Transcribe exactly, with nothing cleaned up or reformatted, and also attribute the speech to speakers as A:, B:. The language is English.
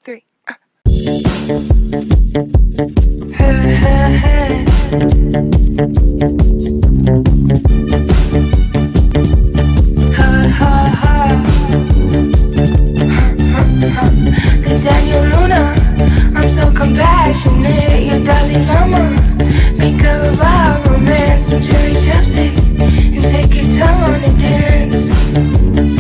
A: three. Uh. Hey, hey, hey. Ha, ha, ha. The Daniel Luna, I'm so compassionate. You're Dalai Lama. Make up about romance, some cherry chapstick, and take your tongue on and dance.